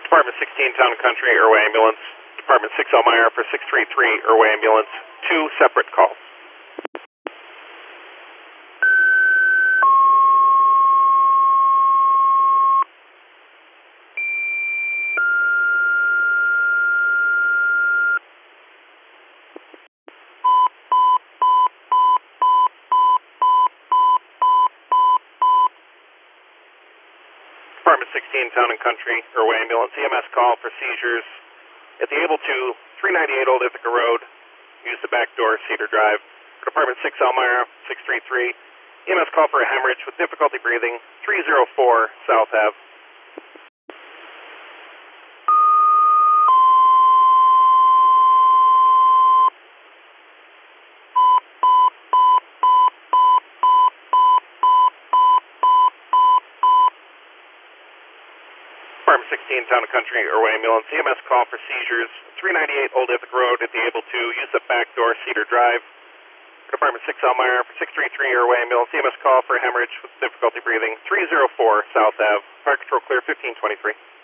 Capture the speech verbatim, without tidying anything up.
Department sixteen, Town and Country, Airway Ambulance. Department six, Elmira for six three three, Airway Ambulance. Two separate calls. Department sixteen, Town and Country, Airway Ambulance. E M S call for seizures at the Able two, three ninety-eight Old Ithaca Road. Use the back door, Cedar Drive. Department six, Elmira, six three three. E M S call for a hemorrhage with difficulty breathing, three oh four South Ave. Department sixteen, Town and Country, Airway Ambulance. E M S call for seizures, three ninety-eight Old Ithaca Road at the Able two. Use the back door, Cedar Drive. Department six, Elmira for six three three Airway Ambulance. E M S call for hemorrhage with difficulty breathing, three oh four South Ave. Fire control clear, fifteen twenty-three.